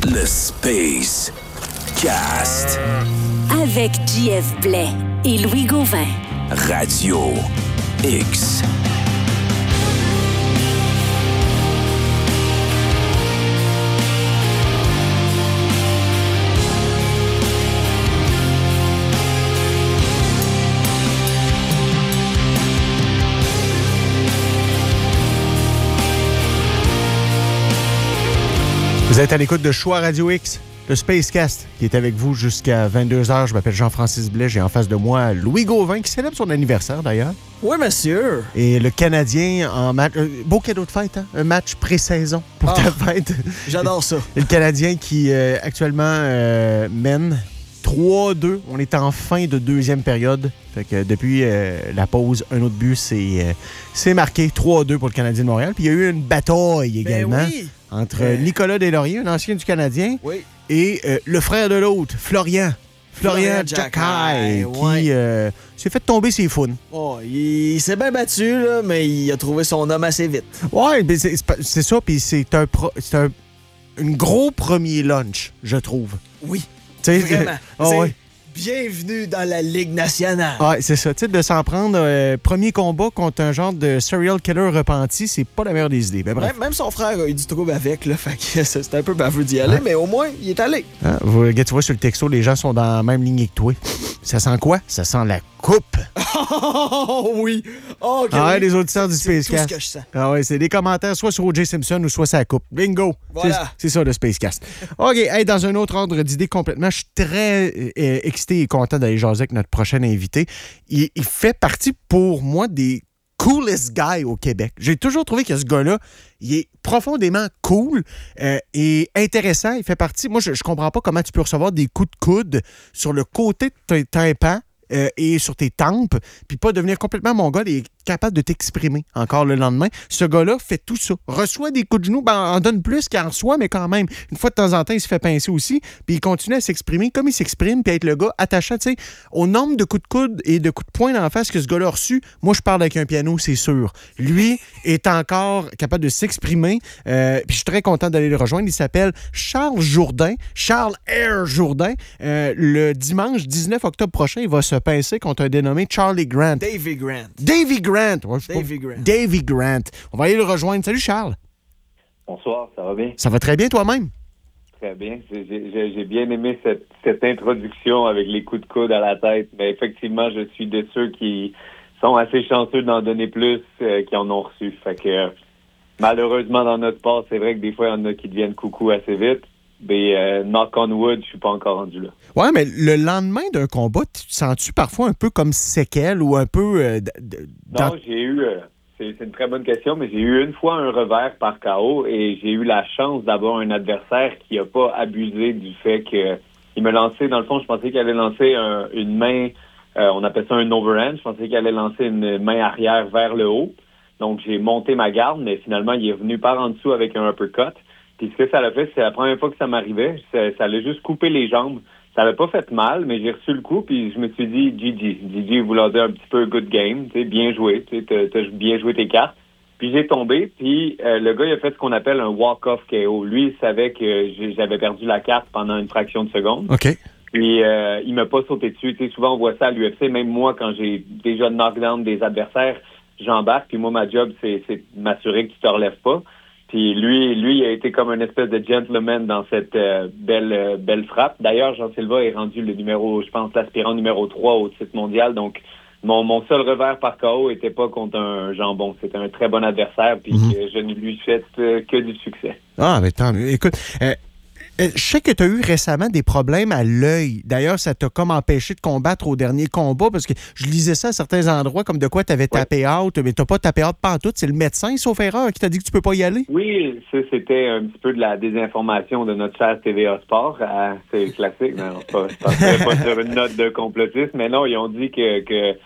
Le Space Cast. Avec JF Blais et Louis Gauvin. Radio X. Vous êtes à l'écoute de Choix Radio X, le Spacecast, qui est avec vous jusqu'à 22h. Je m'appelle Jean-Francis Blais. J'ai en face de moi Louis Gauvin, qui célèbre son anniversaire d'ailleurs. Oui, monsieur. Et le Canadien en match... beau cadeau de fête, hein? Un match pré-saison pour ta fête. J'adore ça. Et le Canadien qui actuellement mène 3-2. On est en fin de deuxième période. Fait que depuis la pause, un autre but, c'est marqué 3-2 pour le Canadien de Montréal. Puis il y a eu une bataille également entre Nicolas Deslauriers, un ancien du Canadien, et le frère de l'autre, Florian Jacquet, qui s'est fait tomber ses founes. Oh, il s'est bien battu, là, mais il a trouvé son homme assez vite. Ouais, mais c'est ça, puis c'est un gros premier lunch, je trouve. Oui, t'sais, vraiment. Bienvenue dans la Ligue nationale. Ouais, c'est ça. Tu sais, de s'en prendre premier combat contre un genre de serial killer repenti, c'est pas la meilleure des idées. Ben, bref. Même son frère a eu du trouble avec, là. Fait que c'était un peu baveux d'y aller, mais au moins, il est allé. Ah, tu vois sur le texto, les gens sont dans la même lignée que toi. Ça sent quoi? Ça sent la coupe. Oh oui! Oh, okay. Ah ouais, les auditeurs du Spacecast. C'est tout ce que je sens. Ah ouais, c'est des commentaires soit sur O.J. Simpson ou soit sur la coupe. Bingo! Voilà. C'est ça, le Spacecast. OK, hey, dans un autre ordre d'idée complètement, je suis très excité et content d'aller jaser avec notre prochain invité. Il fait partie, pour moi, des coolest guys au Québec. J'ai toujours trouvé que ce gars-là, il est profondément cool et intéressant. Il fait partie... Moi, je comprends pas comment tu peux recevoir des coups de coude sur le côté de tes tympans et sur tes tempes, puis pas devenir complètement mongol et capable de t'exprimer encore le lendemain. Ce gars-là fait tout ça. Reçoit des coups de genoux, en donne plus qu'il en reçoit, mais quand même, une fois de temps en temps, il se fait pincer aussi, puis il continue à s'exprimer comme il s'exprime, puis être le gars attachant, tu sais, au nombre de coups de coude et de coups de poing dans la face que ce gars-là a reçu. Moi, je parle avec un piano, c'est sûr. Lui est encore capable de s'exprimer, puis je suis très content d'aller le rejoindre. Il s'appelle Charles Jourdain, Charles R. Jourdain. Le dimanche 19 octobre prochain, il va se pincer contre un dénommé Charlie Grant. Davy Grant. Davy Grant. On va aller le rejoindre. Salut, Charles. Bonsoir, ça va bien? Ça va très bien, toi-même? Très bien. J'ai bien aimé cette introduction avec les coups de coude à la tête. Mais effectivement, je suis de ceux qui sont assez chanceux d'en donner plus qui en ont reçu. Fait que malheureusement, dans notre sport, c'est vrai que des fois, il y en a qui deviennent coucou assez vite. Mais knock on wood, je suis pas encore rendu là. Ouais, mais le lendemain d'un combat, tu te sens-tu parfois un peu comme séquelle ou un peu... Non, j'ai eu... c'est une très bonne question, mais j'ai eu une fois un revers par KO et j'ai eu la chance d'avoir un adversaire qui a pas abusé du fait qu'il me lançait... Dans le fond, je pensais qu'il allait lancer une main... on appelle ça un overhand. Je pensais qu'il allait lancer une main arrière vers le haut. Donc, j'ai monté ma garde, mais finalement, il est venu par en dessous avec un uppercut. Puis ce que ça l'a fait, c'est la première fois que ça m'arrivait. Ça l'a juste coupé les jambes. Ça n'avait pas fait mal, mais j'ai reçu le coup, puis je me suis dit, GG voulant dire un petit peu good game, tu sais, bien joué, tu sais, t'as bien joué tes cartes. Puis j'ai tombé, puis le gars, il a fait ce qu'on appelle un walk-off KO. Lui, il savait que j'avais perdu la carte pendant une fraction de seconde. OK. Puis il m'a pas sauté dessus. Tu sais, souvent, on voit ça à l'UFC. Même moi, quand j'ai déjà knockdown des adversaires, j'embarque, puis moi, ma job, c'est de m'assurer que tu te relèves pas. Puis lui, il a été comme une espèce de gentleman dans cette belle frappe. D'ailleurs, Jean Silva est rendu le numéro, je pense, l'aspirant numéro 3 au titre mondial. Donc, mon seul revers par KO était pas contre un jambon. C'était un très bon adversaire, puis je ne lui souhaite que du succès. Ah, mais tant mieux. Écoute, je sais que tu as eu récemment des problèmes à l'œil. D'ailleurs, ça t'a comme empêché de combattre au dernier combat parce que je lisais ça à certains endroits comme de quoi tu avais tapé out, mais tu n'as pas tapé out pantoute. C'est le médecin, sauf erreur, qui t'a dit que tu peux pas y aller? Oui, ça, c'était un petit peu de la désinformation de notre cher TVA Sport. C'est classique. Non, pas sur une note de complotisme, mais non, ils ont dit que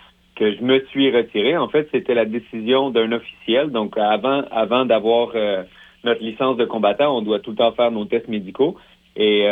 je me suis retiré. En fait, c'était la décision d'un officiel. Donc, avant d'avoir... notre licence de combattant, on doit tout le temps faire nos tests médicaux. Et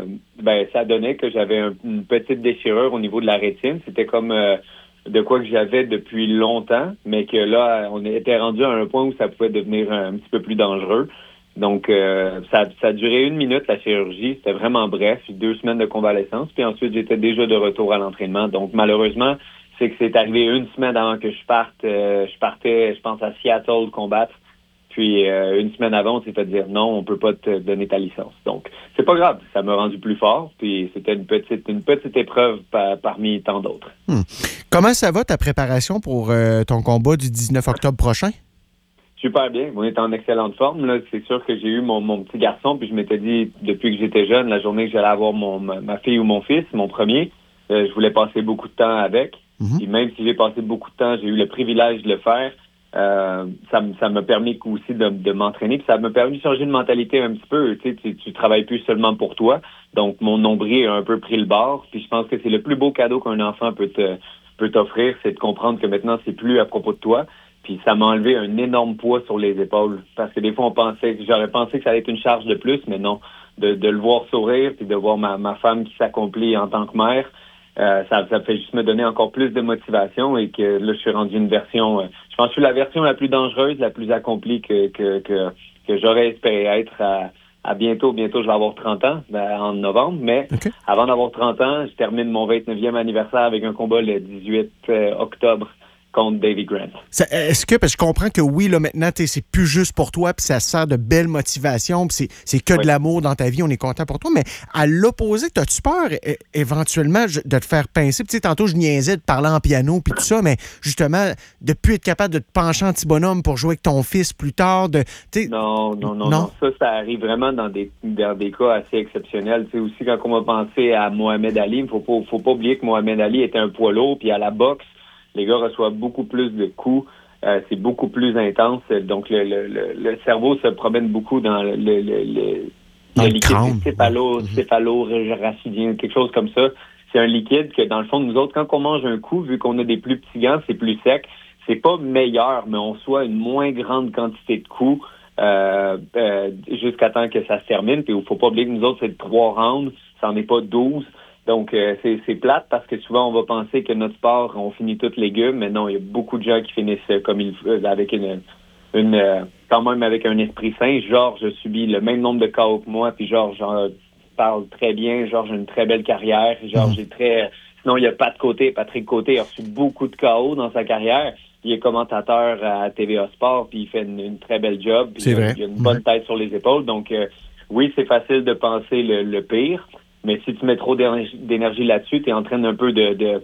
ça donnait que j'avais une petite déchirure au niveau de la rétine. C'était comme de quoi que j'avais depuis longtemps, mais que là, on était rendu à un point où ça pouvait devenir un petit peu plus dangereux. Donc, ça a duré 1 minute, la chirurgie. C'était vraiment bref. 2 semaines de convalescence. Puis ensuite, j'étais déjà de retour à l'entraînement. Donc, malheureusement, c'est que c'est arrivé 1 semaine avant que je parte. Je partais, je pense, à Seattle combattre. Puis 1 semaine avant, on s'est fait dire non, on peut pas te donner ta licence. Donc, c'est pas grave. Ça m'a rendu plus fort. Puis c'était une petite épreuve parmi tant d'autres. Comment ça va ta préparation pour ton combat du 19 octobre prochain? Super bien. On est en excellente forme. Là, c'est sûr que j'ai eu mon petit garçon, puis je m'étais dit, depuis que j'étais jeune, la journée que j'allais avoir ma fille ou mon fils, mon premier, je voulais passer beaucoup de temps avec. Puis même si j'ai passé beaucoup de temps, j'ai eu le privilège de le faire. Ça m'a permis aussi de m'entraîner, puis ça m'a permis de changer de mentalité un petit peu. Tu travailles plus seulement pour toi. Donc, mon nombril a un peu pris le bord. Puis je pense que c'est le plus beau cadeau qu'un enfant peut t'offrir, c'est de comprendre que maintenant, c'est plus à propos de toi. Puis ça m'a enlevé un énorme poids sur les épaules. Parce que des fois, j'aurais pensé que ça allait être une charge de plus, mais non. De le voir sourire, puis de voir ma femme qui s'accomplit en tant que mère, ça fait juste me donner encore plus de motivation et que là, je suis rendu une version... je pense que je suis la version la plus dangereuse, la plus accomplie que j'aurais espéré être à bientôt. Bientôt, je vais avoir 30 ans, en novembre. Mais avant d'avoir 30 ans, je termine mon 29e anniversaire avec un combat le 18 octobre contre Davy Grant. Est-ce que, parce que je comprends que oui, là, maintenant, c'est plus juste pour toi, puis ça sert de belle motivation, puis c'est que de l'amour dans ta vie, on est content pour toi, mais à l'opposé, t'as-tu peur éventuellement de te faire pincer? Puis, tantôt, je niaisais de parler en piano, puis tout ça, mais justement, de plus être capable de te pencher en petit bonhomme pour jouer avec ton fils plus tard. Non. Ça arrive vraiment dans des cas assez exceptionnels. T'sais, aussi, quand on va penser à Mohamed Ali, il ne faut pas oublier que Mohamed Ali était un poids lourd, puis à la boxe, les gars reçoivent beaucoup plus de coups, c'est beaucoup plus intense. Donc, le cerveau se promène beaucoup dans le liquide céphalo-rachidien, quelque chose comme ça. C'est un liquide que, dans le fond, nous autres, quand on mange un coup, vu qu'on a des plus petits gants, c'est plus sec. C'est pas meilleur, mais on soit une moins grande quantité de coups jusqu'à temps que ça se termine. Puis il faut pas oublier que nous autres, c'est 3 rounds, ça n'en est pas 12. Donc, c'est plate parce que souvent, on va penser que notre sport, on finit tous légumes, mais non, il y a beaucoup de gens qui finissent comme avec quand même avec un esprit sain. Georges a subi le même nombre de KO que moi, puis Georges parle très bien. Georges a une très belle carrière. Georges est sinon, il y a Patrick Côté a reçu beaucoup de KO dans sa carrière. Il est commentateur à TVA Sport, puis il fait une très belle job. C'est vrai. Il a une bonne tête sur les épaules. Donc, oui, c'est facile de penser le pire. Mais si tu mets trop d'énergie là-dessus, tu es en train un peu de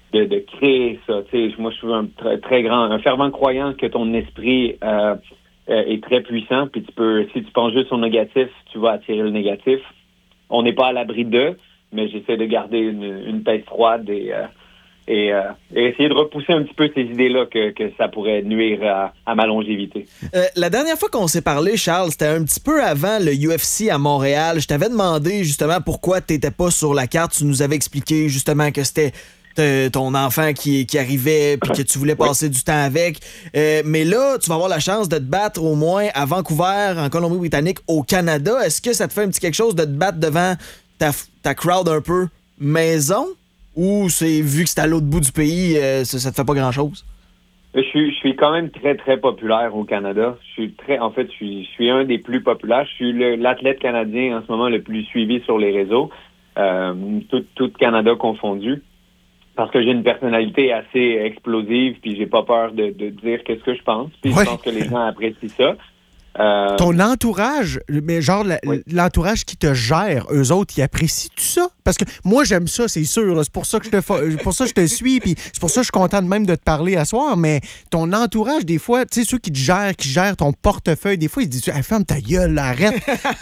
créer ça. T'sais, moi, je suis un fervent croyant que ton esprit est très puissant. Puis si tu penses juste au négatif, tu vas attirer le négatif. On n'est pas à l'abri d'eux, mais j'essaie de garder une tête froide et essayer de repousser un petit peu ces idées-là que ça pourrait nuire à ma longévité. La dernière fois qu'on s'est parlé, Charles, c'était un petit peu avant le UFC à Montréal. Je t'avais demandé justement pourquoi tu n'étais pas sur la carte. Tu nous avais expliqué justement que c'était ton enfant qui arrivait puis que tu voulais passer du temps avec. Mais là, tu vas avoir la chance de te battre au moins à Vancouver, en Colombie-Britannique, au Canada. Est-ce que ça te fait un petit quelque chose de te battre devant ta crowd un peu maison? Ou c'est vu que c'est à l'autre bout du pays, ça te fait pas grand-chose? Je suis quand même très, très populaire au Canada. Je suis un des plus populaires. Je suis l'athlète canadien en ce moment le plus suivi sur les réseaux, tout Canada confondu, parce que j'ai une personnalité assez explosive, puis j'ai pas peur de dire qu'est-ce que je pense. Puis je pense que les gens apprécient ça. Ton entourage, mais genre l'entourage qui te gère, eux autres, ils apprécient tout ça? Parce que moi, j'aime ça, c'est sûr. Là. C'est pour ça que je te suis, puis c'est pour ça que je suis content de même de te parler à soir. Mais ton entourage, des fois, tu sais, ceux qui gèrent ton portefeuille, des fois, ils disent ferme ta gueule, là, arrête.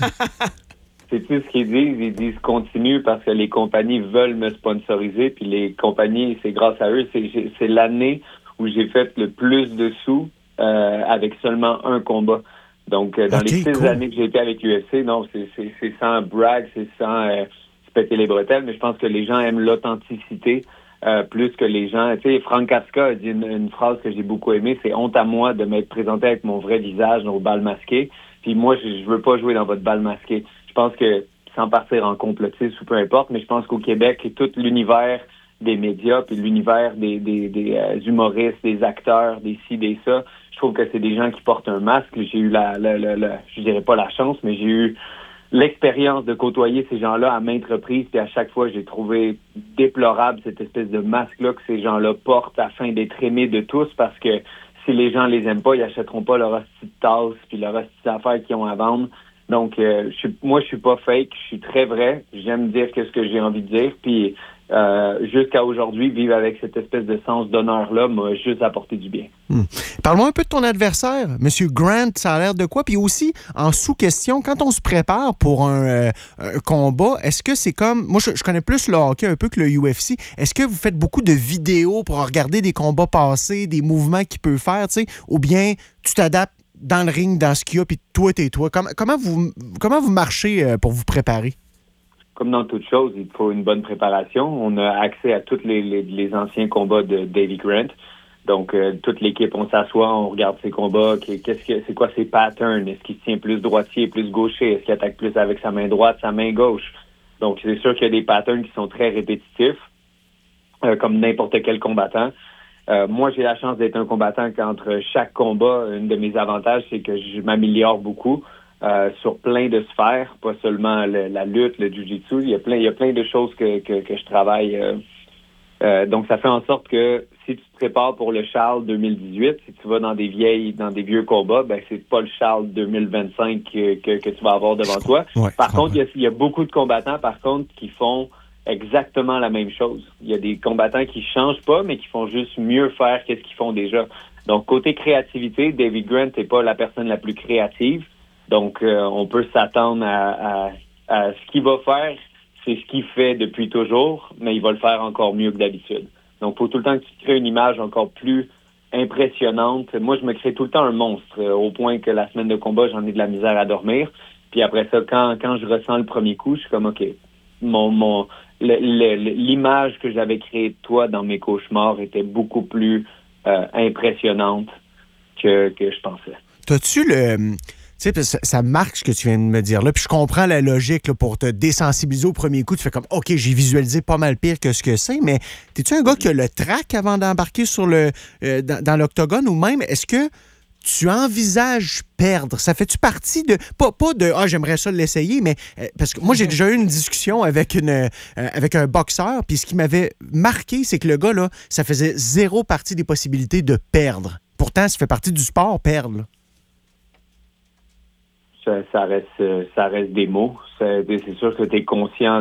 Sais-tu ce qu'ils disent? Ils disent continue parce que les compagnies veulent me sponsoriser, puis les compagnies, c'est grâce à eux. C'est l'année où j'ai fait le plus de sous avec seulement un combat. Donc, dans les 6 années que j'ai été avec l'UFC, non, c'est sans brag, c'est sans se péter les bretelles, mais je pense que les gens aiment l'authenticité plus que les gens... Tu sais, Frank Kafka a dit une phrase que j'ai beaucoup aimée, c'est « Honte à moi de m'être présenté avec mon vrai visage au bal masqué, puis moi, je veux pas jouer dans votre bal masqué. » Je pense que, sans partir en complotisme ou peu importe, mais je pense qu'au Québec, tout l'univers des médias, puis l'univers des humoristes, des acteurs, des ci, des ça, Je trouve que c'est des gens qui portent un masque. J'ai eu je dirais pas la chance, mais j'ai eu l'expérience de côtoyer ces gens-là à maintes reprises, puis à chaque fois, j'ai trouvé déplorable cette espèce de masque-là que ces gens-là portent afin d'être aimés de tous, parce que si les gens les aiment pas, ils achèteront pas leur hostie de tasse puis leur hostie d'affaires qu'ils ont à vendre. Donc, je suis pas fake, je suis très vrai. J'aime dire ce que j'ai envie de dire, puis jusqu'à aujourd'hui, vivre avec cette espèce de sens d'honneur-là m'a juste apporté du bien. Parle-moi un peu de ton adversaire, M. Grant, ça a l'air de quoi? Puis aussi, en sous-question, quand on se prépare pour un combat, est-ce que c'est comme... Moi, je connais plus le hockey un peu que le UFC. Est-ce que vous faites beaucoup de vidéos pour regarder des combats passés, des mouvements qu'il peut faire, tu sais? Ou bien tu t'adaptes dans le ring, dans ce qu'il y a, puis toi, t'es toi? Comment vous marchez pour vous préparer? Comme dans toute chose, il faut une bonne préparation. On a accès à tous les anciens combats de Davy Grant. Donc, toute l'équipe, on s'assoit, on regarde ses combats. C'est quoi ses patterns? Est-ce qu'il tient plus droitier, plus gaucher? Est-ce qu'il attaque plus avec sa main droite, sa main gauche? Donc, c'est sûr qu'il y a des patterns qui sont très répétitifs, comme n'importe quel combattant. Moi, j'ai la chance d'être un combattant qu'entre chaque combat, un de mes avantages, c'est que je m'améliore beaucoup. Sur plein de sphères, pas seulement la lutte, le jiu-jitsu. Il y a plein de choses que je travaille. Donc, ça fait en sorte que si tu te prépares pour le Charles 2018, si tu vas dans des vieux combats, ben c'est pas le Charles 2025 que tu vas avoir devant toi. Ouais, par contre, il y a beaucoup de combattants, par contre, qui font exactement la même chose. Il y a des combattants qui changent pas, mais qui font juste mieux faire qu'est-ce qu'ils font déjà. Donc, côté créativité, David Grant n'est pas la personne la plus créative. Donc, on peut s'attendre à ce qu'il va faire. C'est ce qu'il fait depuis toujours, mais il va le faire encore mieux que d'habitude. Donc, il faut tout le temps que tu te crées une image encore plus impressionnante. Moi, je me crée tout le temps un monstre, au point que la semaine de combat, j'en ai de la misère à dormir. Puis après ça, quand je ressens le premier coup, je suis comme, OK, l'image que j'avais créée de toi dans mes cauchemars était beaucoup plus impressionnante que je pensais. T'as-tu le... Tu sais, ça marque ce que tu viens de me dire là, puis je comprends la logique là, pour te désensibiliser au premier coup. Tu fais comme, OK, j'ai visualisé pas mal pire que ce que c'est, mais t'es-tu un gars qui a le trac avant d'embarquer sur dans l'octogone, ou même, est-ce que tu envisages perdre? Ça fait-tu partie de... Pas de « Ah, j'aimerais ça l'essayer », mais parce que moi, j'ai déjà eu une discussion avec un boxeur, puis ce qui m'avait marqué, c'est que le gars, là, ça faisait zéro partie des possibilités de perdre. Pourtant, ça fait partie du sport, perdre, là. Ça reste des mots. C'est sûr que tu es conscient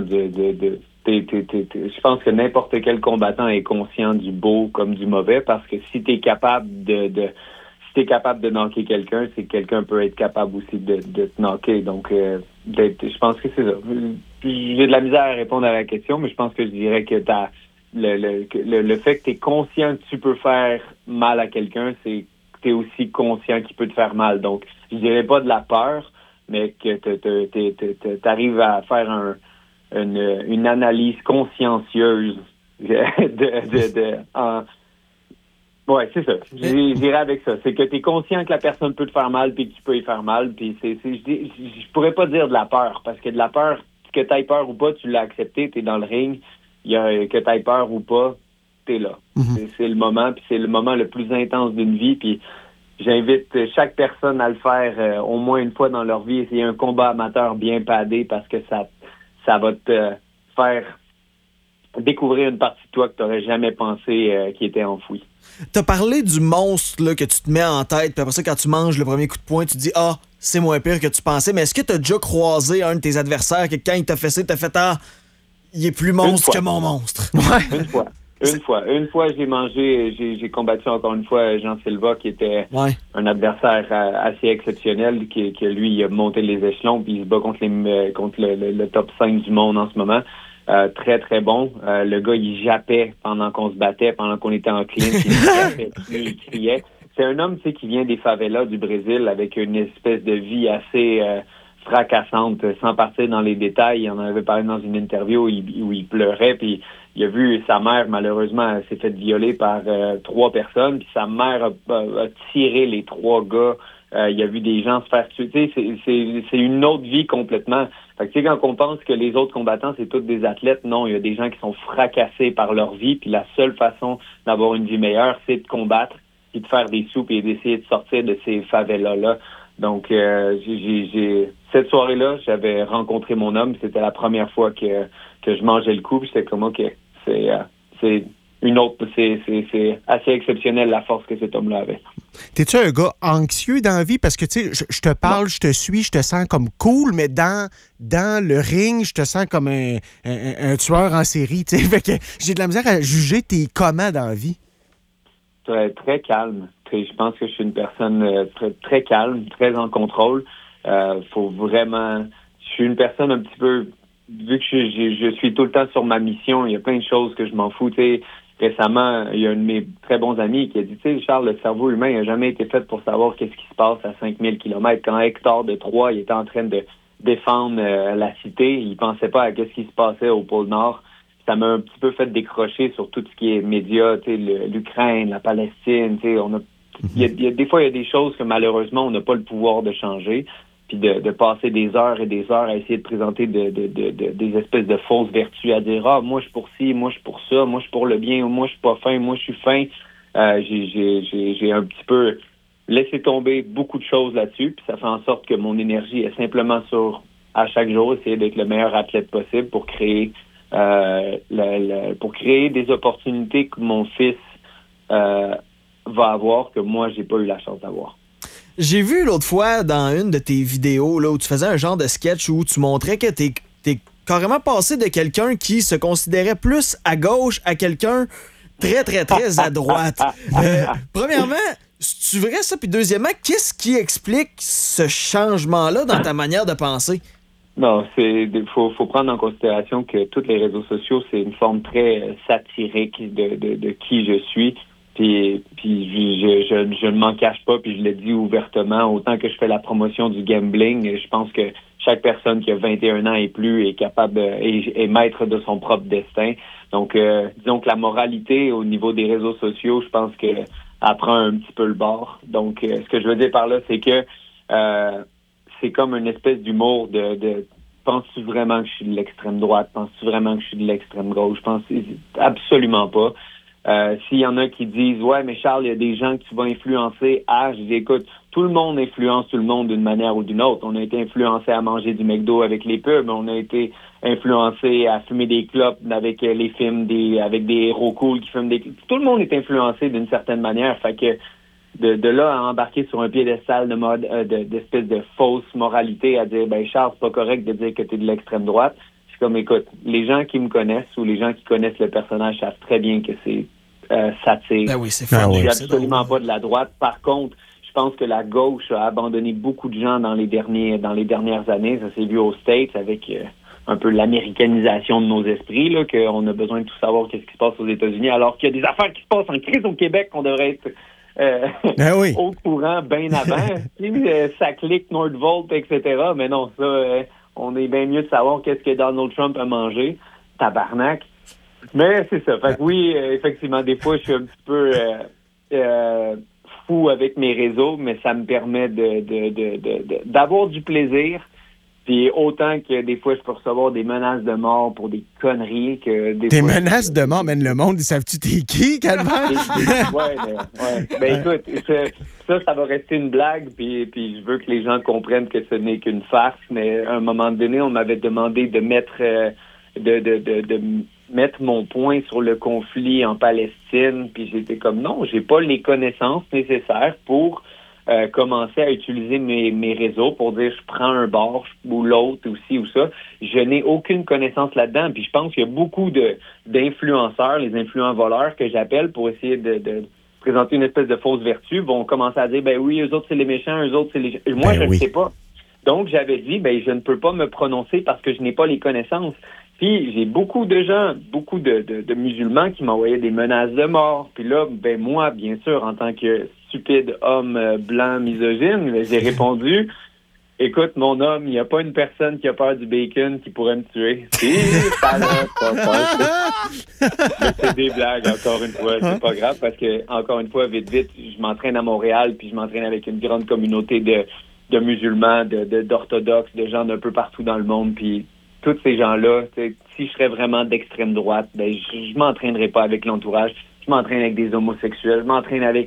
je pense que n'importe quel combattant est conscient du beau comme du mauvais, parce que si tu es capable de knocker quelqu'un, c'est que quelqu'un peut être capable aussi de te knocker. Donc, je pense que c'est ça. J'ai de la misère à répondre à la question, mais je pense que je dirais que le fait que tu es conscient que tu peux faire mal à quelqu'un, c'est que tu es aussi conscient qu'il peut te faire mal. Donc, je dirais pas de la peur, mais que tu arrives à faire une analyse consciencieuse ouais, c'est ça. J'irai avec ça. C'est que tu es conscient que la personne peut te faire mal puis que tu peux y faire mal. Puis je pourrais pas dire de la peur, parce que de la peur, que tu aies peur ou pas, tu l'as accepté, tu es dans le ring. Que tu aies peur ou pas, tu es là. Mm-hmm. C'est le moment, puis c'est le moment le plus intense d'une vie. Puis j'invite chaque personne à le faire au moins une fois dans leur vie. Essayer un combat amateur bien padé, parce que ça va te faire découvrir une partie de toi que tu n'aurais jamais pensé qui était enfouie. T'as parlé du monstre là, que tu te mets en tête, puis après ça, quand tu manges le premier coup de poing, tu te dis « Ah, c'est moins pire que tu pensais ». Mais est-ce que tu as déjà croisé un de tes adversaires que quand il t'a fessé, t'as fait « Ah, il est plus monstre que mon monstre ». Une fois, j'ai combattu encore une fois Jean Silva, qui était un adversaire assez exceptionnel, qui lui, il a monté les échelons, puis il se bat contre le top 5 du monde en ce moment. Très, très bon. Le gars, il jappait pendant qu'on se battait, pendant qu'on était en clinch. Il criait. C'est un homme, tu sais, qui vient des favelas du Brésil, avec une espèce de vie assez fracassante, sans partir dans les détails. Il en avait parlé dans une interview où il pleurait, puis il a vu sa mère, malheureusement, elle s'est fait violer par 3 personnes, puis sa mère a tiré les 3 gars. Il a vu des gens se faire tuer. Tu sais, c'est une autre vie complètement. Fait que, tu sais, quand on pense que les autres combattants, c'est tous des athlètes, non, il y a des gens qui sont fracassés par leur vie, puis la seule façon d'avoir une vie meilleure, c'est de combattre. puis de faire des sous, puis d'essayer de sortir de ces favelas-là. Donc, cette soirée-là, j'avais rencontré mon homme. C'était la première fois que je mangeais le coup. Puis j'étais comme, OK, c'est assez exceptionnel la force que cet homme-là avait. T'es-tu un gars anxieux dans la vie? Parce que, tu sais, je te parle, je te suis, je te sens comme cool, mais dans le ring, je te sens comme un tueur en série, tu sais. Fait que j'ai de la misère à juger t'es comment dans la vie. Très, très calme. Je pense que je suis une personne très, très calme, très en contrôle. Faut vraiment... Je suis une personne un petit peu... Vu que je suis tout le temps sur ma mission, il y a plein de choses que je m'en fous, tu sais. Récemment, il y a un de mes très bons amis qui a dit, tu sais, Charles, le cerveau humain n'a jamais été fait pour savoir qu'est-ce qui se passe à 5000 km. Quand Hector de Troie, il était en train de défendre la cité, il pensait pas à qu'est-ce qui se passait au pôle Nord. Ça m'a un petit peu fait décrocher sur tout ce qui est médias, tu sais, l'Ukraine, la Palestine, tu sais, des fois, il y a des choses que malheureusement, on n'a pas le pouvoir de changer. Puis de passer des heures et des heures à essayer de présenter des espèces de fausses vertus, à dire « Ah, moi, je suis pour ci, moi, je suis pour ça, moi, je suis pour le bien, moi, je suis pas fin, moi, je suis fin. » J'ai un petit peu laissé tomber beaucoup de choses là-dessus, puis ça fait en sorte que mon énergie est simplement sur, à chaque jour, essayer d'être le meilleur athlète possible pour créer des opportunités que mon fils va avoir, que moi, j'ai pas eu la chance d'avoir. J'ai vu l'autre fois dans une de tes vidéos là, où tu faisais un genre de sketch où tu montrais que t'es carrément passé de quelqu'un qui se considérait plus à gauche à quelqu'un très, très, très à droite. Premièrement, c'est-tu vrai ça? Puis deuxièmement, qu'est-ce qui explique ce changement-là dans ta manière de penser? Non, faut prendre en considération que tous les réseaux sociaux, c'est une forme très satirique de qui je suis. Puis je ne m'en cache pas, puis je le dis ouvertement, autant que je fais la promotion du gambling, je pense que chaque personne qui a 21 ans et plus est capable est maître de son propre destin. Donc, disons que la moralité au niveau des réseaux sociaux, je pense que elle prend un petit peu le bord. Donc, ce que je veux dire par là, c'est que c'est comme une espèce d'humour de penses-tu vraiment que je suis de l'extrême droite? Penses-tu vraiment que je suis de l'extrême gauche? Je pense absolument pas. S'il y en a qui disent « Ouais, mais Charles, il y a des gens que tu vas influencer. » Je dis « Écoute, tout le monde influence tout le monde d'une manière ou d'une autre. On a été influencé à manger du McDo avec les pubs. On a été influencé à fumer des clopes avec les films, avec des héros cool qui fument des... Tout le monde est influencé d'une certaine manière. Fait que de là à embarquer sur un piédestal d'espèce de fausse moralité à dire « Ben Charles, c'est pas correct de dire que tu es de l'extrême droite. » Je suis comme « Écoute, les gens qui me connaissent ou les gens qui connaissent le personnage savent très bien que c'est satire. Ben oui, c'est fun. Je suis absolument pas de la droite. Par contre, je pense que la gauche a abandonné beaucoup de gens dans les dernières années. Ça s'est vu aux States avec un peu l'américanisation de nos esprits, là, qu'on a besoin de tout savoir qu'est-ce qui se passe aux États-Unis, alors qu'il y a des affaires qui se passent en crise au Québec qu'on devrait être au courant bien avant. Ça clique Nordvolt, etc. Mais non, ça, on est bien mieux de savoir qu'est-ce que Donald Trump a mangé. Tabarnak. Mais c'est ça. Fait que oui, effectivement, des fois, je suis un petit peu fou avec mes réseaux, mais ça me permet d'avoir du plaisir. Puis autant que des fois, je peux recevoir des menaces de mort pour des conneries que des fois... menaces de mort, mais le monde, savent-tu t'es qui, Calvaire? Ouais. Ben écoute, ça va rester une blague, puis je veux que les gens comprennent que ce n'est qu'une farce, mais à un moment donné, on m'avait demandé de mettre mettre mon point sur le conflit en Palestine, puis j'étais comme non, j'ai pas les connaissances nécessaires pour commencer à utiliser mes réseaux pour dire je prends un bord ou l'autre ou ci ou ça. Je n'ai aucune connaissance là-dedans, puis je pense qu'il y a beaucoup d'influenceurs, les influents voleurs que j'appelle pour essayer de présenter une espèce de fausse vertu, vont commencer à dire ben oui, eux autres c'est les méchants, eux autres c'est les... Moi je ne sais pas. Donc j'avais dit ben je ne peux pas me prononcer parce que je n'ai pas les connaissances. Puis j'ai beaucoup de gens, beaucoup de musulmans qui m'envoyaient des menaces de mort. Puis là, ben moi, bien sûr, en tant que stupide homme blanc misogyne, j'ai répondu écoute, mon homme, il n'y a pas une personne qui a peur du bacon qui pourrait me tuer. C'est des blagues, encore une fois. C'est pas grave parce que, encore une fois, vite, je m'entraîne à Montréal, puis je m'entraîne avec une grande communauté de musulmans, d'orthodoxes, de gens d'un peu partout dans le monde, puis tous ces gens-là, si je serais vraiment d'extrême droite, ben je m'entraînerais pas avec l'entourage. Je m'entraîne avec des homosexuels, je m'entraîne avec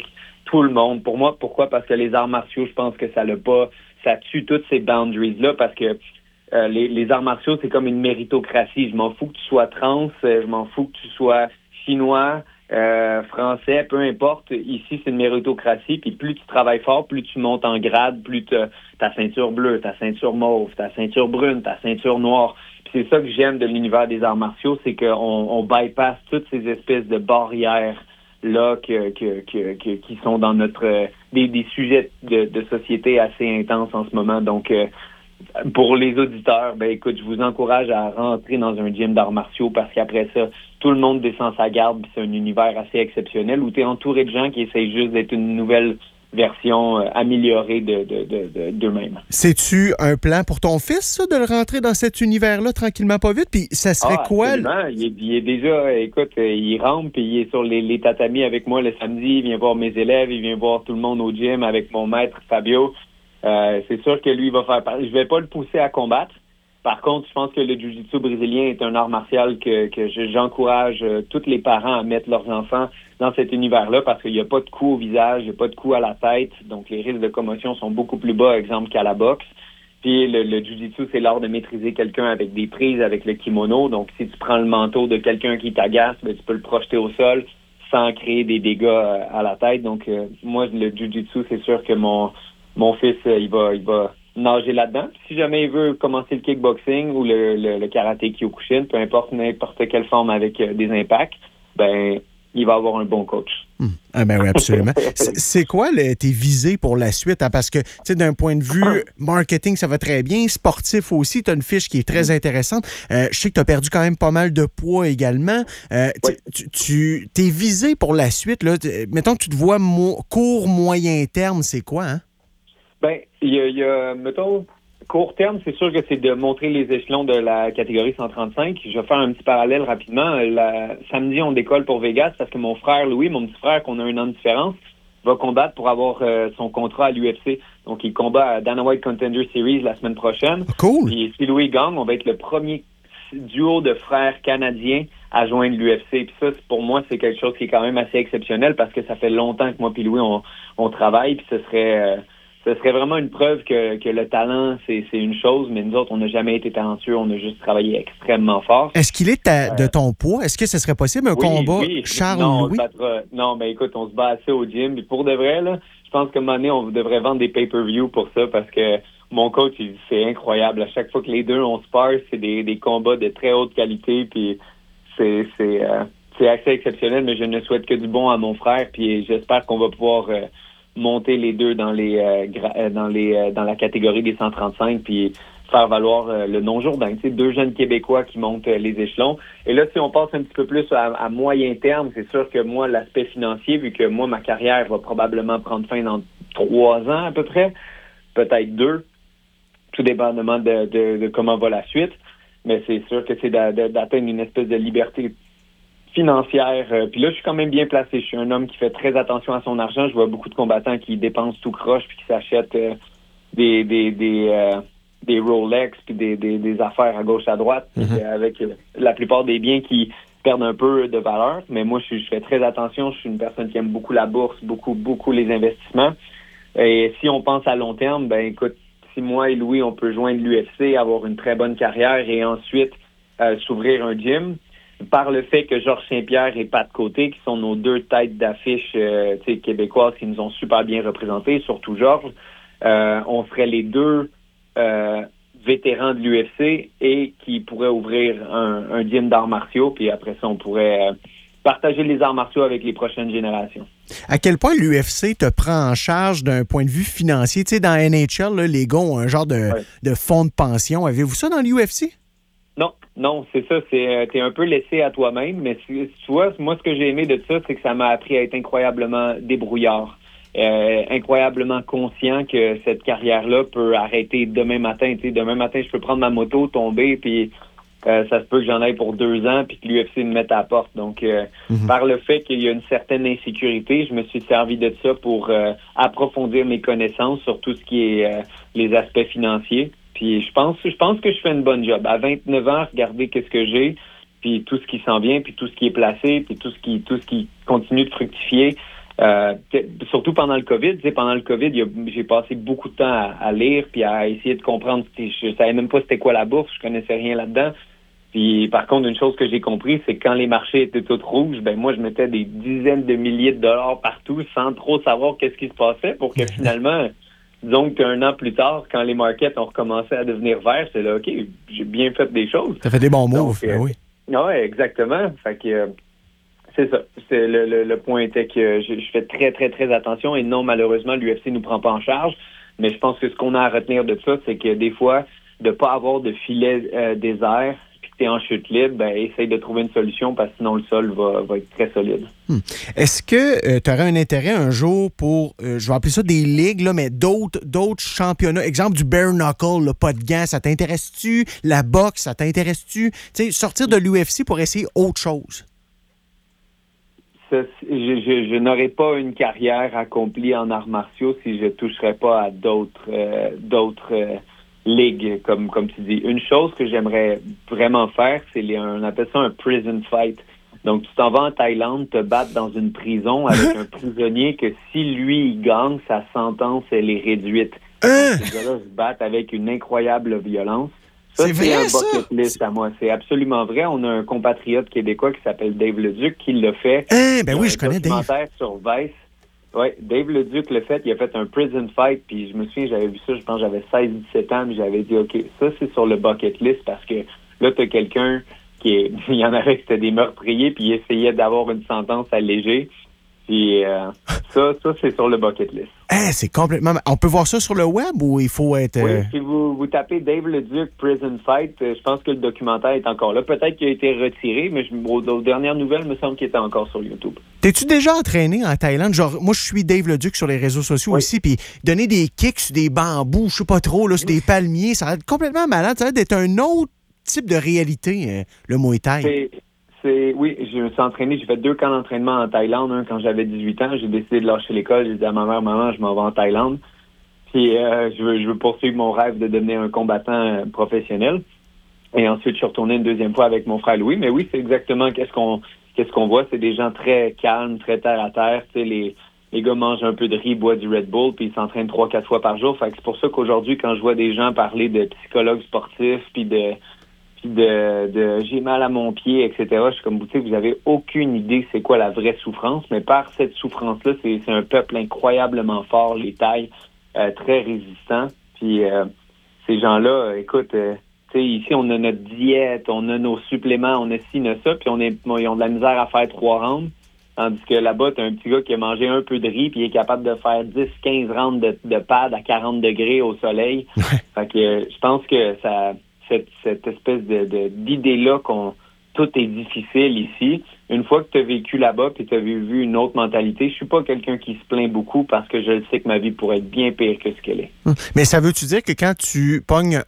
tout le monde. Pour moi, pourquoi? Parce que les arts martiaux, je pense que ça tue toutes ces boundaries-là, parce que les arts martiaux, c'est comme une méritocratie. Je m'en fous que tu sois trans, je m'en fous que tu sois chinois, français, peu importe. Ici, c'est une méritocratie, puis plus tu travailles fort, plus tu montes en grade, plus ta ceinture bleue, ta ceinture mauve, ta ceinture brune, ta ceinture noire. Puis c'est ça que j'aime de l'univers des arts martiaux, c'est qu'on bypass toutes ces espèces de barrières là qui sont dans notre des sujets de société assez intenses en ce moment. Donc pour les auditeurs, ben écoute, je vous encourage à rentrer dans un gym d'arts martiaux, parce qu'après ça, tout le monde descend sa garde, puis c'est un univers assez exceptionnel où tu es entouré de gens qui essayent juste d'être une nouvelle version améliorée d'eux-mêmes. C'est-tu un plan pour ton fils, ça, de le rentrer dans cet univers-là tranquillement pas vite? Puis ça serait quoi? Absolument. Il est déjà, écoute, il rampe, puis il est sur les tatamis avec moi le samedi, il vient voir mes élèves, il vient voir tout le monde au gym avec mon maître Fabio. C'est sûr que lui, il va faire partie. Je vais pas le pousser à combattre. Par contre, je pense que le jiu-jitsu brésilien est un art martial que j'encourage tous les parents à mettre leurs enfants dans cet univers-là, parce qu'il n'y a pas de coup au visage, il n'y a pas de coup à la tête, donc les risques de commotion sont beaucoup plus bas, exemple, qu'à la boxe. Puis le jiu-jitsu, c'est l'art de maîtriser quelqu'un avec des prises, avec le kimono. Donc, si tu prends le manteau de quelqu'un qui t'agace, ben, tu peux le projeter au sol sans créer des dégâts à la tête. Donc, moi, le jiu-jitsu, c'est sûr que mon fils, il va nager là-dedans. Puis si jamais il veut commencer le kickboxing ou le karaté Kyokushin, peu importe n'importe quelle forme avec des impacts, ben il va avoir un bon coach. Ah ben oui, absolument. C'est quoi tes visées pour la suite? Hein? Parce que, tu sais, d'un point de vue marketing, ça va très bien. Sportif aussi, tu as une fiche qui est très intéressante. Je sais que tu as perdu quand même pas mal de poids également. Oui. Tes visées pour la suite, là, mettons que tu te vois court, moyen terme, c'est quoi, hein? Ben, il y a, mettons, court terme, c'est sûr que c'est de montrer les échelons de la catégorie 135. Je vais faire un petit parallèle rapidement. Samedi, on décolle pour Vegas parce que mon frère Louis, mon petit frère, qu'on a un an de différence, va combattre pour avoir son contrat à l'UFC. Donc, il combat à Dana White Contender Series la semaine prochaine. Cool! Et si Louis gagne, on va être le premier duo de frères canadiens à joindre l'UFC. Puis ça, pour moi, c'est quelque chose qui est quand même assez exceptionnel, parce que ça fait longtemps que moi et Louis, on travaille, puis ce serait vraiment une preuve que le talent, c'est une chose, mais nous autres, on n'a jamais été talentueux, on a juste travaillé extrêmement fort. Est-ce qu'il est de ton poids? Est-ce que ce serait possible un combat Charles-Louis? Non, mais écoute, on se bat assez au gym. Puis pour de vrai, là, je pense qu'à un moment donné, on devrait vendre des pay-per-view pour ça, parce que mon coach, il dit c'est incroyable. À chaque fois que les deux, on se parle, c'est des combats de très haute qualité, puis c'est assez exceptionnel, mais je ne souhaite que du bon à mon frère, puis j'espère qu'on va pouvoir monter les deux dans la catégorie des 135, puis faire valoir le nom Jourdain. Tu sais, deux jeunes Québécois qui montent les échelons. Et là, si on passe un petit peu plus à moyen terme, c'est sûr que moi, l'aspect financier, vu que moi, ma carrière va probablement prendre fin dans 3 ans à peu près, peut-être 2, tout dépendamment de comment va la suite. Mais c'est sûr que c'est d'atteindre une espèce de liberté financière. Puis là, je suis quand même bien placé. Je suis un homme qui fait très attention à son argent. Je vois beaucoup de combattants qui dépensent tout croche puis qui s'achètent des Rolex puis des affaires à gauche à droite, avec la plupart des biens qui perdent un peu de valeur. Mais moi, je fais très attention. Je suis une personne qui aime beaucoup la bourse, beaucoup les investissements. Et si on pense à long terme, ben écoute, si moi et Louis, on peut joindre l'UFC, avoir une très bonne carrière et ensuite s'ouvrir un gym, par le fait que Georges Saint-Pierre et Pat Côté, qui sont nos deux têtes d'affiche québécoises qui nous ont super bien représentés, surtout Georges, on serait les deux vétérans de l'UFC et qui pourraient ouvrir un gym d'arts martiaux, puis après ça, on pourrait partager les arts martiaux avec les prochaines générations. À quel point l'UFC te prend en charge d'un point de vue financier? Tu sais, dans NHL, là, les gars ont un genre de fonds de pension. Avez-vous ça dans l'UFC? Non, c'est ça. T'es un peu laissé à toi-même, mais tu vois, moi, ce que j'ai aimé de ça, c'est que ça m'a appris à être incroyablement débrouillard, incroyablement conscient que cette carrière-là peut arrêter demain matin. Tu sais, demain matin, je peux prendre ma moto, tomber, puis ça se peut que j'en aille pour 2 ans, puis que l'UFC me mette à la porte. Donc, par le fait qu'il y a une certaine insécurité, je me suis servi de ça pour approfondir mes connaissances sur tout ce qui est les aspects financiers. Puis je pense que je fais une bonne job. À 29 ans, regardez qu'est-ce que j'ai, puis tout ce qui s'en vient, puis tout ce qui est placé, puis tout ce qui continue de fructifier. Surtout pendant le COVID. Tu sais, pendant le COVID, j'ai passé beaucoup de temps à lire puis à essayer de comprendre. Je savais même pas c'était quoi la bourse, je connaissais rien là-dedans. Puis par contre, une chose que j'ai compris, c'est que quand les marchés étaient tous rouges, ben moi je mettais des dizaines de milliers de dollars partout sans trop savoir qu'est-ce qui se passait pour que finalement, disons qu'un an plus tard, quand les markets ont recommencé à devenir verts, c'est là, OK, j'ai bien fait des choses. Ça fait des bons moves, oui. Oui, exactement. Fait que c'est ça. Le point était que je fais très, très, très attention et non, malheureusement, l'UFC nous prend pas en charge. Mais je pense que ce qu'on a à retenir de ça, c'est que des fois, de pas avoir de filet désert puis que tu es en chute libre, ben essaye de trouver une solution parce que sinon le sol va être très solide. Est-ce que tu aurais un intérêt un jour pour, je vais appeler ça des ligues, là, mais d'autres championnats? Exemple du bare knuckle, là, pas de gants, ça t'intéresse-tu? La boxe, ça t'intéresse-tu? Tu sais, sortir de l'UFC pour essayer autre chose. Je n'aurais pas une carrière accomplie en arts martiaux si je toucherais pas à d'autres ligues, comme tu dis. Une chose que j'aimerais vraiment faire, c'est on appelle ça un prison fight. Donc, tu t'en vas en Thaïlande, te battre dans une prison avec un prisonnier que si lui, il gagne, sa sentence, elle est réduite. Ces gars-là se battent avec une incroyable violence. Ça, c'est vrai, un bucket list à moi. C'est absolument vrai. On a un compatriote québécois qui s'appelle Dave Leduc qui l'a fait. Ben oui, je connais Dave. Un documentaire sur Vice. Oui, Dave Leduc l'a fait. Il a fait un prison fight. Puis je me souviens, j'avais vu ça, je pense que j'avais 16-17 ans. Puis j'avais dit, OK, ça, c'est sur le bucket list parce que là, tu as quelqu'un il y en avait qui étaient des meurtriers puis il essayait d'avoir une sentence allégée. Puis ça, c'est sur le bucket list. C'est complètement... On peut voir ça sur le web ou il faut être... Oui, si vous tapez Dave Leduc Prison Fight, je pense que le documentaire est encore là. Peut-être qu'il a été retiré, mais aux dernières nouvelles, il me semble qu'il était encore sur YouTube. T'es-tu déjà entraîné en Thaïlande? Genre, moi, je suis Dave Leduc sur les réseaux sociaux aussi, puis donner des kicks sur des bambous, je sais pas trop, là, sur des palmiers, ça va être complètement malade. Ça va être un autre type de réalité, le Muay Thai. Oui, je me suis entraîné. J'ai fait 2 camps d'entraînement en Thaïlande. Un, quand j'avais 18 ans, j'ai décidé de lâcher l'école. J'ai dit à ma mère, maman, je m'en vais en Thaïlande. Puis je veux poursuivre mon rêve de devenir un combattant professionnel. Et ensuite, je suis retourné une deuxième fois avec mon frère Louis. Mais oui, c'est exactement qu'est-ce qu'on voit. C'est des gens très calmes, très terre à terre. Tu sais, les gars mangent un peu de riz, boivent du Red Bull, puis ils s'entraînent 3-4 fois par jour. Fait que c'est pour ça qu'aujourd'hui, quand je vois des gens parler de psychologues sportifs, puis de j'ai mal à mon pied, etc. Je suis comme, vous avez aucune idée c'est quoi la vraie souffrance, mais par cette souffrance-là, c'est un peuple incroyablement fort, les Thaïs, très résistants. Puis ces gens-là, écoute, ici, on a notre diète, on a nos suppléments, on a ci, on a ça, puis ils ont de la misère à faire 3 rounds. Tandis que là-bas, t'as un petit gars qui a mangé un peu de riz puis il est capable de faire 10-15 rounds de pad à 40 degrés au soleil. Fait que je pense que cette espèce d'idée-là tout est difficile ici. Une fois que tu as vécu là-bas puis tu as vu une autre mentalité, je suis pas quelqu'un qui se plaint beaucoup parce que je sais que ma vie pourrait être bien pire que ce qu'elle est. Mais ça veut-tu dire que quand tu pognes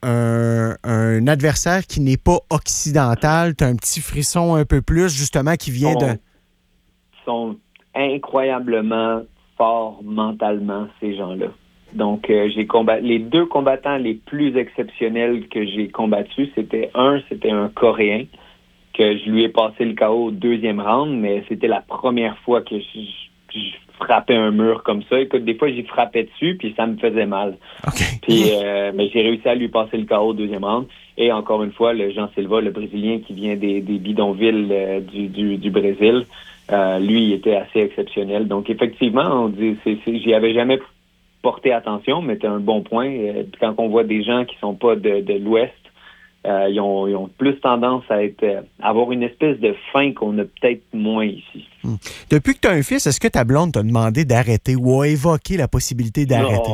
un adversaire qui n'est pas occidental, tu as un petit frisson un peu plus, justement, qui vient de... Ils sont incroyablement forts mentalement, ces gens-là. Donc, les 2 combattants les plus exceptionnels que j'ai combattus, c'était un Coréen, que je lui ai passé le KO au 2e round, mais c'était la première fois que je frappais un mur comme ça. Écoute, des fois, j'y frappais dessus, puis ça me faisait mal. Okay. Puis, mais j'ai réussi à lui passer le KO au 2e round. Et encore une fois, le Jean Silva, le Brésilien qui vient des bidonvilles du Brésil, lui, il était assez exceptionnel. Donc, effectivement, j'y avais jamais porté attention, mais c'est un bon point. Quand on voit des gens qui sont pas de l'Ouest, ils ont plus tendance à avoir une espèce de faim qu'on a peut-être moins ici. Depuis que tu as un fils, est-ce que ta blonde t'a demandé d'arrêter ou a évoqué la possibilité d'arrêter?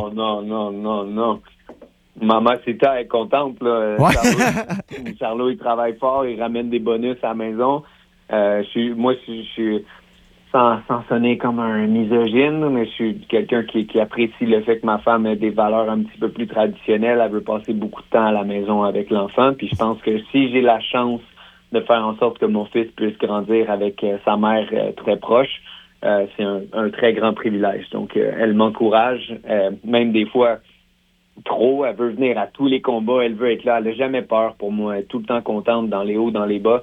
Non. Maman, elle est contente. Là. Ouais. Charlot, il travaille fort, il ramène des bonus à la maison. Je suis sans sonner comme un misogyne, mais je suis quelqu'un qui apprécie le fait que ma femme ait des valeurs un petit peu plus traditionnelles. Elle veut passer beaucoup de temps à la maison avec l'enfant. Puis je pense que si j'ai la chance de faire en sorte que mon fils puisse grandir avec sa mère très proche, c'est un très grand privilège. Donc, elle m'encourage, même des fois trop. Elle veut venir à tous les combats. Elle veut être là. Elle n'a jamais peur pour moi. Elle est tout le temps contente dans les hauts, dans les bas.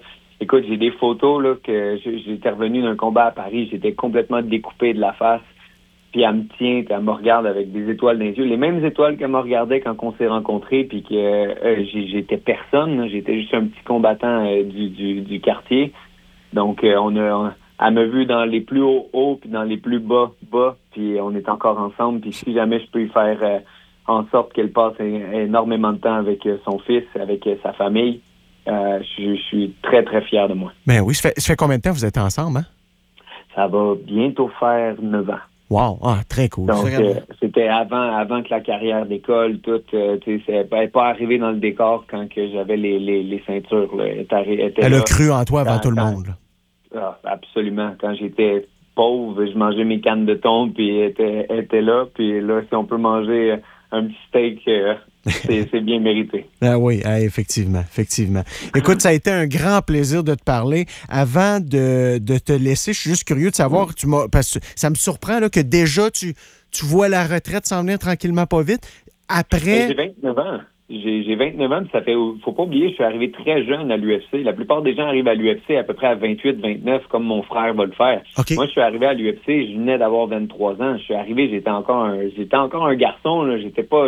Écoute, j'ai des photos là que j'étais revenu d'un combat à Paris, j'étais complètement découpé de la face. Puis elle me tient, puis elle me regarde avec des étoiles dans les yeux. Les mêmes étoiles qu'elle me regardait quand on s'est rencontrés, puis que j'étais personne. Là. J'étais juste un petit combattant du quartier. Donc, elle m'a vu dans les plus hauts, puis dans les plus bas, puis on est encore ensemble. Puis si jamais je peux y faire en sorte qu'elle passe énormément de temps avec son fils, avec sa famille, je suis très, très fier de moi. Ben oui, ça fait combien de temps que vous êtes ensemble, hein? Ça va bientôt faire 9 ans. Wow, très cool. Donc, c'était avant que la carrière d'école, tout, c'est pas arrivé dans le décor quand que j'avais les ceintures. Là. Elle a cru en toi avant tout le monde. Là. Absolument. Quand j'étais pauvre, je mangeais mes cannes de thon, puis elle était là. Puis là, si on peut manger un petit steak, c'est bien mérité. Ah oui, effectivement. Écoute, ça a été un grand plaisir de te parler. Avant de te laisser, je suis juste curieux de savoir, parce que ça me surprend là, que déjà tu vois la retraite s'en venir tranquillement pas vite. Après... J'ai 29 ans. J'ai 29 ans, puis faut pas oublier, je suis arrivé très jeune à l'UFC. La plupart des gens arrivent à l'UFC à peu près à 28, 29, comme mon frère va le faire. Okay. Moi, je suis arrivé à l'UFC, je venais d'avoir 23 ans. Je suis arrivé, j'étais encore un garçon, là. J'étais pas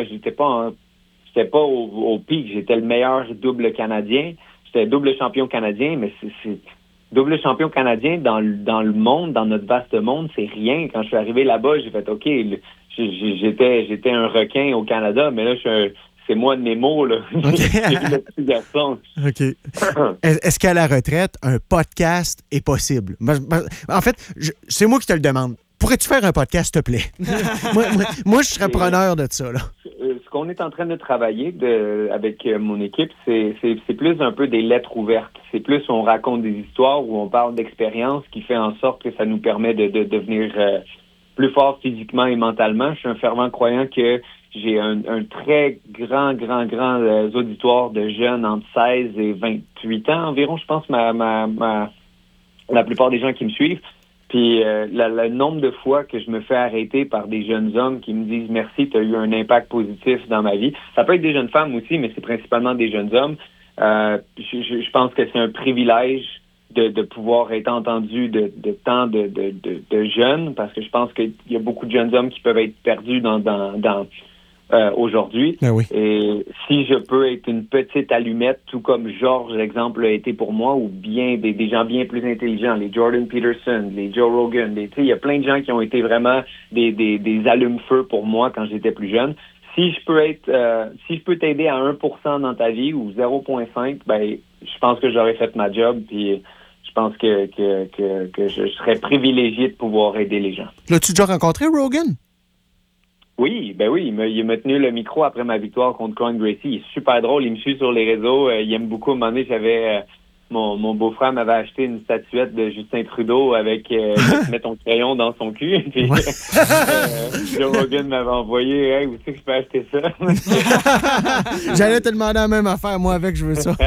au pic. J'étais le meilleur double canadien. J'étais double champion canadien, mais c'est double champion canadien dans le monde, dans notre vaste monde, c'est rien. Quand je suis arrivé là-bas, j'ai fait OK, j'étais un requin au Canada, mais là, c'est moi de mes mots, là. Okay. J'ai le petit garçon. OK. Est-ce qu'à la retraite, un podcast est possible? En fait, c'est moi qui te le demande. Pourrais-tu faire un podcast, s'il te plaît? moi, je serais preneur de ça, là. Ce qu'on est en train de travailler avec mon équipe, c'est plus un peu des lettres ouvertes. C'est plus on raconte des histoires où on parle d'expériences qui fait en sorte que ça nous permet de devenir plus fort physiquement et mentalement. Je suis un fervent croyant que j'ai un très grand auditoire de jeunes entre 16 et 28 ans environ, je pense, la plupart des gens qui me suivent. Puis le nombre de fois que je me fais arrêter par des jeunes hommes qui me disent « Merci, tu as eu un impact positif dans ma vie ». Ça peut être des jeunes femmes aussi, mais c'est principalement des jeunes hommes. Je pense que c'est un privilège de pouvoir être entendu de tant de jeunes, parce que je pense qu'il y a beaucoup de jeunes hommes qui peuvent être perdus dans aujourd'hui. Ah oui. Et si je peux être une petite allumette, tout comme Georges, l'exemple a été pour moi, ou bien des gens bien plus intelligents, les Jordan Peterson, les Joe Rogan, il y a plein de gens qui ont été vraiment des allumes-feu pour moi quand j'étais plus jeune. Si je peux t'aider à 1% dans ta vie ou 0,5, ben je pense que j'aurais fait ma job, puis je pense que je serais privilégié de pouvoir aider les gens. L'as-tu déjà rencontré, Rogan? Oui, il m'a tenu le micro après ma victoire contre Kron Gracie. Il est super drôle, il me suit sur les réseaux, il aime beaucoup. À un moment donné, mon beau-frère m'avait acheté une statuette de Justin Trudeau avec mettre ton crayon dans son cul. Puis, Joe Rogan m'avait envoyé « Hey, où c'est que je peux acheter ça? » J'allais te demander la même affaire, moi avec, je veux ça.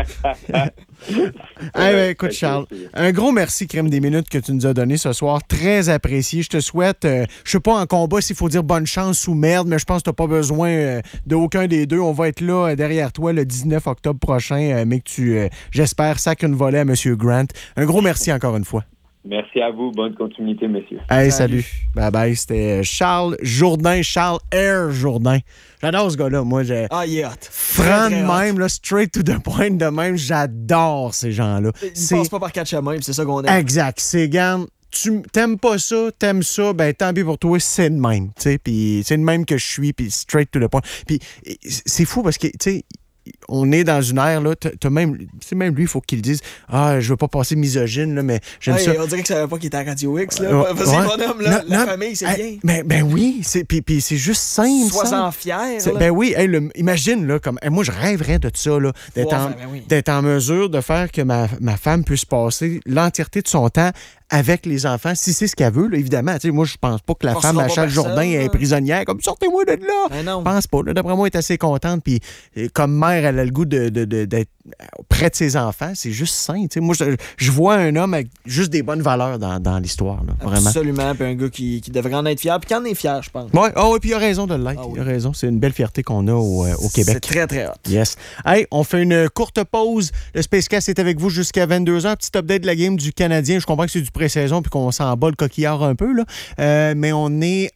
Hey, écoute, Charles, un gros merci, Crème des minutes que tu nous as donné ce soir. Très apprécié. Je te souhaite, je sais pas en combat s'il faut dire bonne chance ou merde, mais je pense que tu n'as pas besoin d'aucun des deux. On va être là derrière toi le 19 octobre prochain, mais que tu, j'espère, sacres une volée à M. Grant. Un gros merci encore une fois. Merci à vous. Bonne continuité, messieurs. Hey, salut. Bye-bye. C'était Charles Jourdain, Charles Air Jourdain. J'adore ce gars-là. Moi, il est hot. Franc de même, là, straight to the point de même. J'adore ces gens-là. Ils passent pas par quatre chemins, c'est ça qu'on aime. Exact. C'est gamme. Tu t'aimes pas ça, t'aimes ça, ben tant pis pour toi, c'est de même. Puis c'est de même que je suis, puis straight to the point. Puis c'est fou parce que, tu sais, on est dans une ère, là, c'est même lui, il faut qu'il dise « Ah, je veux pas passer misogyne, là, mais j'aime ça. » On dirait que ça savait pas qu'il était à Radio X, là. Vas-y, bonhomme, là, la famille, c'est bien. Ben oui, puis c'est juste simple. Sois-en fier, là. Ben oui, imagine, là, comme moi, je rêverais de ça, là, d'être en mesure de faire que ma femme puisse passer l'entièreté de son temps avec les enfants, si c'est ce qu'elle veut, là, évidemment. Tu sais, moi, je pense pas que la femme, à chaque Jourdain, est prisonnière, comme sortez-moi de là. Ben non. Je pense pas. Là, d'après moi, elle est assez contente. Puis, comme mère, elle a le goût d'être près de ses enfants. C'est juste sain. Tu sais, moi, je vois un homme avec juste des bonnes valeurs dans l'histoire. Là, vraiment. Absolument. Puis un gars qui devrait en être fier. Puis qui en est fier, je pense. Oui, puis il a raison de l'être. Il a raison. C'est une belle fierté qu'on a au Québec. C'est très, très hot. Yes. Hey, on fait une courte pause. Le Spacecast est avec vous jusqu'à 22h. Petit update de la game du Canadien. Je comprends que c'est du pré-saison puis qu'on s'en bat le coquillard un peu, là. Mais on est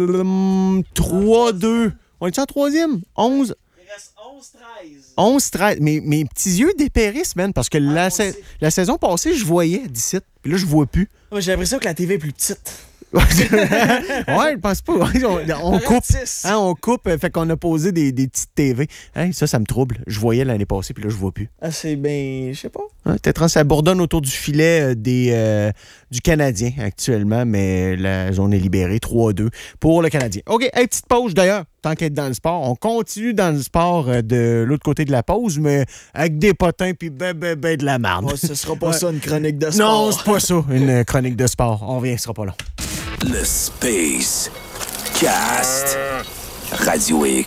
3-2. On est-tu en troisième? 11? Il reste 11-13. 11-13. Mes petits yeux dépérissent, man, parce que la saison passée, je voyais 17. Puis là, je vois plus. Moi, j'ai l'impression que la TV est plus petite. Ouais, je pense pas. On coupe. Hein, on coupe, fait qu'on a posé des petites TV. Hein, ça me trouble. Je voyais l'année passée, puis là, je vois plus. Ah, c'est bien, je sais pas. Hein, peut-être ça bourdonne autour du filet du Canadien actuellement, mais la zone est libérée. 3-2 pour le Canadien. OK, hey, petite pause d'ailleurs. Tant qu'être dans le sport, on continue dans le sport de l'autre côté de la pause, mais avec des potins puis de la marde. Oh, ce sera pas ça, une chronique de sport. Non, c'est pas ça, une chronique de sport. On revient, ce sera pas long. Le Space Cast. Radio X.